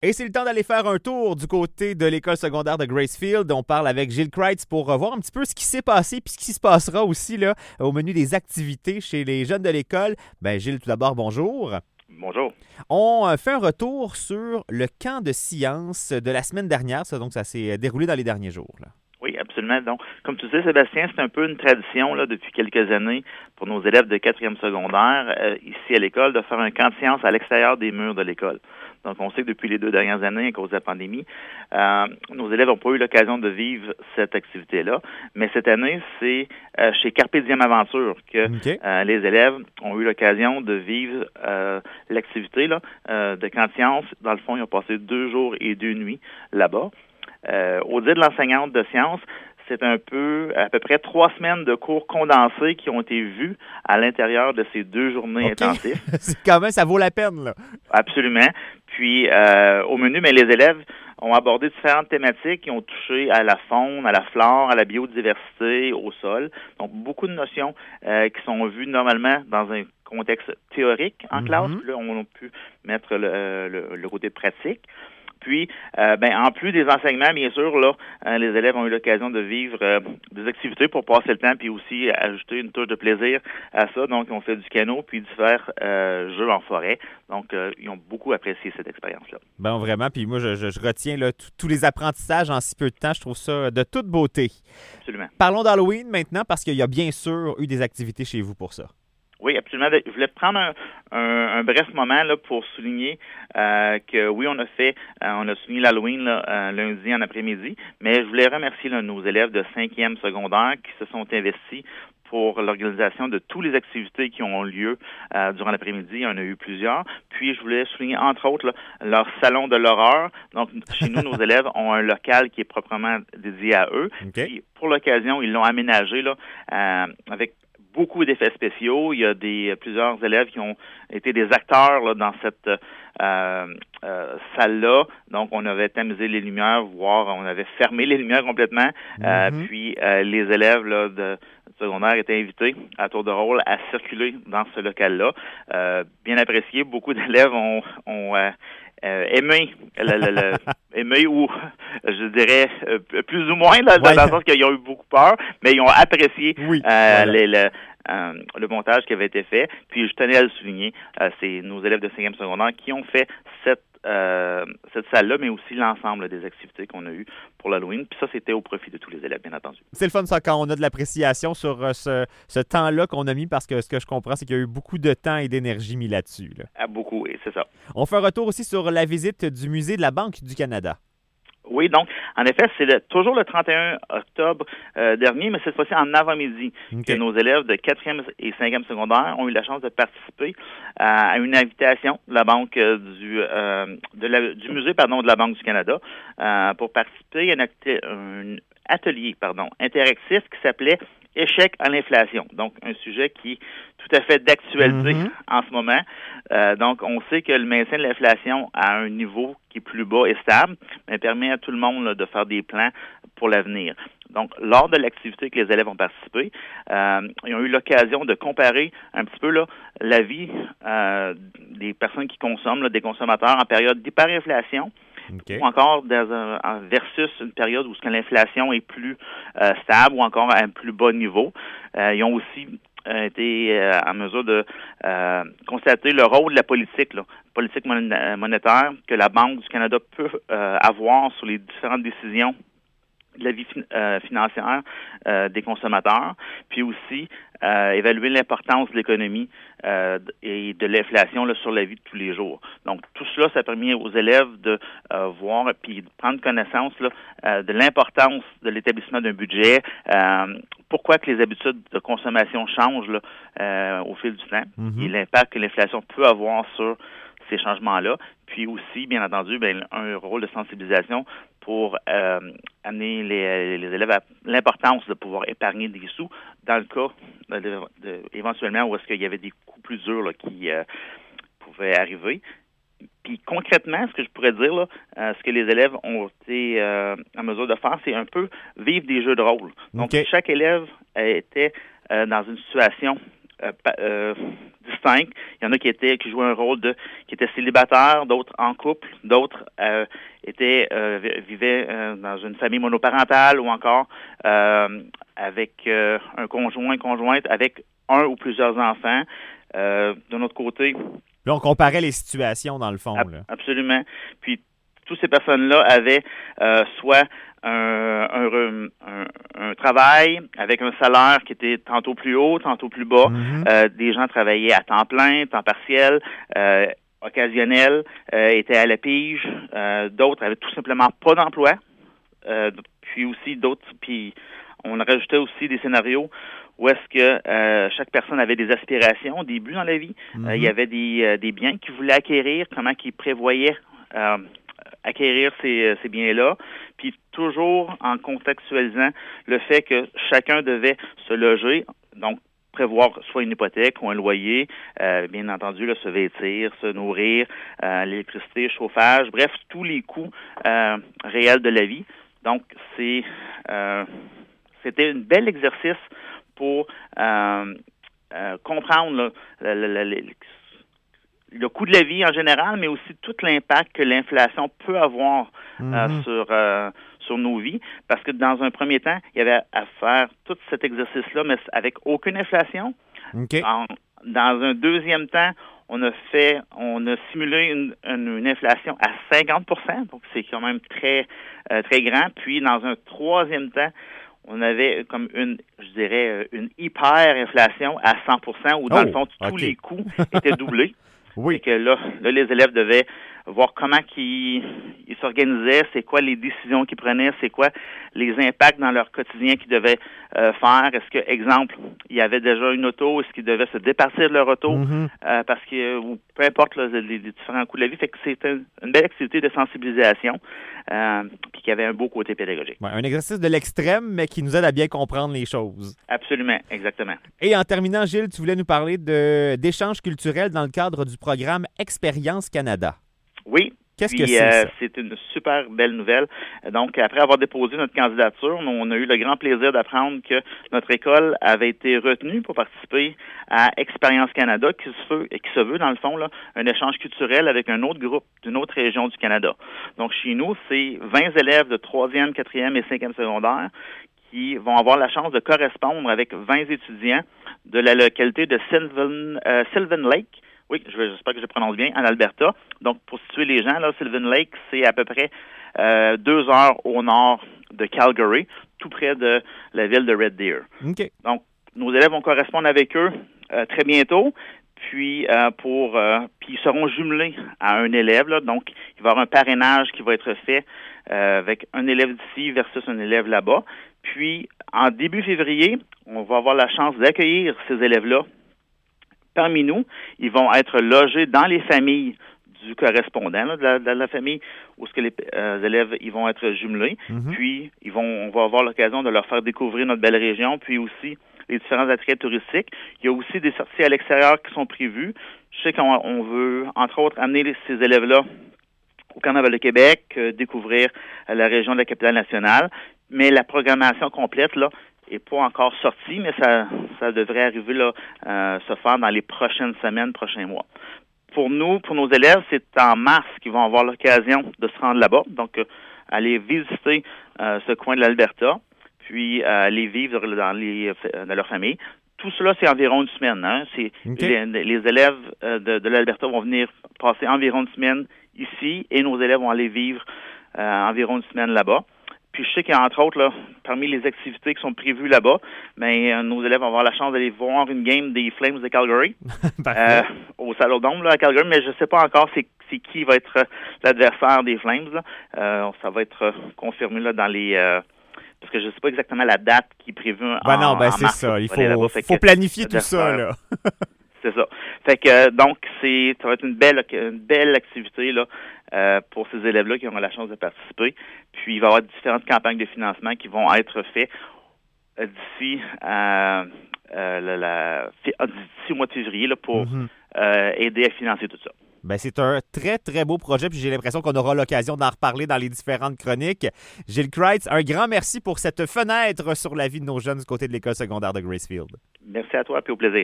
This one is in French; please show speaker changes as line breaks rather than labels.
Et c'est le temps d'aller faire un tour du côté de l'école secondaire de Gracefield. On parle avec Gilles Kreitz pour voir un petit peu ce qui s'est passé puis ce qui se passera aussi là, au menu des activités chez les jeunes de l'école. Gilles, tout d'abord, bonjour.
Bonjour.
On fait un retour sur le camp de sciences de la semaine dernière. Donc, ça s'est déroulé dans les derniers jours, là.
Oui, absolument. Donc, comme tu sais, Sébastien, c'est un peu une tradition là, depuis quelques années pour nos élèves de 4e secondaire, ici à l'école, de faire un camp de sciences à l'extérieur des murs de l'école. Donc, on sait que depuis les 2 dernières années, à cause de la pandémie, nos élèves n'ont pas eu l'occasion de vivre cette activité-là. Mais cette année, c'est chez Carpe Diem Aventure que les élèves ont eu l'occasion de vivre l'activité là, de camp de sciences. Dans le fond, ils ont passé 2 jours et 2 nuits là-bas. Au dire de l'enseignante de sciences, c'est à peu près 3 semaines de cours condensés qui ont été vus à l'intérieur de ces 2 journées intensives.
C'est quand même, ça vaut la peine, là.
Absolument. Puis, au menu, les élèves ont abordé différentes thématiques qui ont touché à la faune, à la flore, à la biodiversité, au sol. Donc, beaucoup de notions qui sont vues normalement dans un contexte théorique en classe. Puis là, on a pu mettre le côté pratique. Puis, en plus des enseignements, bien sûr, là, les élèves ont eu l'occasion de vivre des activités pour passer le temps, puis aussi ajouter une touche de plaisir à ça. Donc, ils ont fait du canot, puis divers jeux en forêt. Donc, ils ont beaucoup apprécié cette expérience-là.
Vraiment. Puis moi, je retiens là, tous les apprentissages en si peu de temps. Je trouve ça de toute beauté.
Absolument.
Parlons d'Halloween maintenant, parce qu'il y a bien sûr eu des activités chez vous pour ça.
Oui, absolument. Je voulais prendre un bref moment là, pour souligner que oui, on a souligné l'Halloween lundi en après-midi, mais je voulais remercier nos élèves de 5e secondaire qui se sont investis pour l'organisation de toutes les activités qui ont lieu durant l'après-midi. Il y en a eu plusieurs. Puis, je voulais souligner, entre autres, là, leur salon de l'horreur. Donc, chez nous, nos élèves ont un local qui est proprement dédié à eux. Puis, pour l'occasion, ils l'ont aménagé là, avec beaucoup d'effets spéciaux. Il y a plusieurs élèves qui ont été des acteurs là, dans cette salle-là. Donc, on avait tamisé les lumières, on avait fermé les lumières complètement. Puis, les élèves là, de secondaire étaient invités à tour de rôle à circuler dans ce local-là. Bien apprécié. Beaucoup d'élèves ont aimé ou je dirais plus ou moins là, dans le sens qu'ils ont eu beaucoup peur, mais ils ont apprécié le montage qui avait été fait. Puis je tenais à le souligner, c'est nos élèves de 5e secondaire qui ont fait cette salle-là, mais aussi l'ensemble des activités qu'on a eues pour l'Halloween. Puis ça, c'était au profit de tous les élèves, bien entendu.
C'est le fun, ça, quand on a de l'appréciation sur ce temps-là qu'on a mis, parce que ce que je comprends, c'est qu'il y a eu beaucoup de temps et d'énergie mis là-dessus. Là.
Beaucoup, et c'est ça.
On fait un retour aussi sur la visite du musée de la Banque du Canada.
Oui, donc, en effet, c'est toujours le 31 octobre dernier, mais cette fois-ci en avant-midi, que nos élèves de 4e et 5e secondaire ont eu la chance de participer à une invitation de la Banque du musée de la Banque du Canada pour participer à un atelier interactif qui s'appelait Échec à l'inflation. Donc, un sujet qui est tout à fait d'actualité en ce moment. Donc, on sait que le maintien de l'inflation à un niveau qui est plus bas et stable, mais permet à tout le monde là, de faire des plans pour l'avenir. Donc, lors de l'activité que les élèves ont participé, ils ont eu l'occasion de comparer un petit peu là, la vie des personnes qui consomment, là, des consommateurs en période d'hyperinflation, ou encore versus une période où l'inflation est plus stable ou encore à un plus bas niveau. Ils ont aussi été en mesure de constater le rôle de la politique monétaire que la Banque du Canada peut avoir sur les différentes décisions de la vie financière des consommateurs, puis aussi évaluer l'importance de l'économie et de l'inflation là, sur la vie de tous les jours. Donc, tout cela, ça a permis aux élèves de voir puis de prendre connaissance là, de l'importance de l'établissement d'un budget, pourquoi que les habitudes de consommation changent là, au fil du temps, et l'impact que l'inflation peut avoir sur ces changements-là, puis aussi, bien entendu, un rôle de sensibilisation pour amener les élèves à l'importance de pouvoir épargner des sous dans le cas éventuellement où est-ce qu'il y avait des coûts plus durs là, qui pouvaient arriver. Puis concrètement, ce que je pourrais dire, là, ce que les élèves ont été en mesure de faire, c'est un peu vivre des jeux de rôle. Donc, chaque élève était dans une situation distincts. Il y en a qui jouaient un rôle qui étaient célibataires, d'autres en couple, d'autres vivaient dans une famille monoparentale ou encore avec un conjointe avec un ou plusieurs enfants. De notre côté...
Là, on comparait les situations, dans le fond. Là.
Absolument. Puis, toutes ces personnes-là avaient soit un travail avec un salaire qui était tantôt plus haut, tantôt plus bas. Des gens travaillaient à temps plein, temps partiel, occasionnel, étaient à la pige. D'autres avaient tout simplement pas d'emploi. Puis on rajoutait aussi des scénarios où est-ce que chaque personne avait des aspirations, des buts dans la vie. Il y avait des biens qu'ils voulaient acquérir, comment qu'ils prévoyaient acquérir ces biens-là, puis toujours en contextualisant le fait que chacun devait se loger, donc prévoir soit une hypothèque ou un loyer, bien entendu, là, se vêtir, se nourrir, l'électricité, le chauffage, bref, tous les coûts réels de la vie. Donc, c'était un bel exercice pour comprendre le coût de la vie en général, mais aussi tout l'impact que l'inflation peut avoir sur nos vies. Parce que dans un premier temps, il y avait à faire tout cet exercice-là, mais avec aucune inflation.
Okay.
Dans un deuxième temps, on a simulé une inflation à 50%, donc c'est quand même très, très grand. Puis, dans un troisième temps, on avait comme une hyper-inflation à 100%, où dans le fond, tous les coûts étaient doublés.
Oui.
Et que là, les élèves devaient voir comment ils s'organisaient, c'est quoi les décisions qu'ils prenaient, c'est quoi les impacts dans leur quotidien qu'ils devaient faire. Est-ce que, exemple, il y avait déjà une auto, est-ce qu'ils devaient se départir de leur auto, parce que, ou peu importe les différents coûts de la vie. Fait que c'était une belle activité de sensibilisation, puis qui avait un beau côté pédagogique.
Ouais, un exercice de l'extrême, mais qui nous aide à bien comprendre les choses.
Absolument, exactement.
Et en terminant, Gilles, tu voulais nous parler d'échanges culturels dans le cadre du programme Expérience Canada.
Oui.
Qu'est-ce que c'est, ça?
C'est une super belle nouvelle. Donc, après avoir déposé notre candidature, on a eu le grand plaisir d'apprendre que notre école avait été retenue pour participer à Expérience Canada, qui se veut, dans le fond, là, un échange culturel avec un autre groupe d'une autre région du Canada. Donc, chez nous, c'est 20 élèves de 3e, 4e et 5e secondaire qui vont avoir la chance de correspondre avec 20 étudiants de la localité de Sylvan Lake. Oui, j'espère que je prononce bien, en Alberta. Donc, pour situer les gens, là, Sylvan Lake, c'est à peu près 2 heures au nord de Calgary, tout près de la ville de Red Deer.
Okay.
Donc, nos élèves vont correspondre avec eux très bientôt, puis ils seront jumelés à un élève. Là, donc, il va y avoir un parrainage qui va être fait avec un élève d'ici versus un élève là-bas. Puis, en début février, on va avoir la chance d'accueillir ces élèves-là parmi nous. Ils vont être logés dans les familles du correspondant, là, de la famille où ce que les élèves ils vont être jumelés. Puis, on va avoir l'occasion de leur faire découvrir notre belle région, puis aussi les différents attraits touristiques. Il y a aussi des sorties à l'extérieur qui sont prévues. Je sais qu'on veut, entre autres, amener ces élèves-là au Carnaval de Québec, découvrir la région de la capitale nationale. Mais la programmation complète, là, n'est pas encore sortie, mais ça devrait arriver là, se faire dans les prochaines semaines, prochains mois. Pour nos élèves, c'est en mars qu'ils vont avoir l'occasion de se rendre là-bas. Donc, aller visiter ce coin de l'Alberta, puis aller vivre dans leur famille. Tout cela, c'est environ une semaine. Hein? Les élèves de l'Alberta vont venir passer environ une semaine ici et nos élèves vont aller vivre environ une semaine là-bas. Puis je sais qu'entre autres, là, parmi les activités qui sont prévues là-bas, nos élèves vont avoir la chance d'aller voir une game des Flames de Calgary au Saddledome là, à Calgary, mais je ne sais pas encore c'est qui va être l'adversaire des Flames. Là. Ça va être confirmé là, dans les... parce que je ne sais pas exactement la date qui est prévue en
c'est
mars.
Ça. Il faut planifier tout ça. Là.
C'est ça. Fait que donc ça va être une belle activité là pour ces élèves-là qui auront la chance de participer. Puis il va y avoir différentes campagnes de financement qui vont être faites d'ici au mois de février là, pour aider à financer tout ça.
Ben, c'est un très, très beau projet, puis j'ai l'impression qu'on aura l'occasion d'en reparler dans les différentes chroniques. Gilles Kreitz, un grand merci pour cette fenêtre sur la vie de nos jeunes du côté de l'école secondaire de Gracefield.
Merci à toi, puis au plaisir.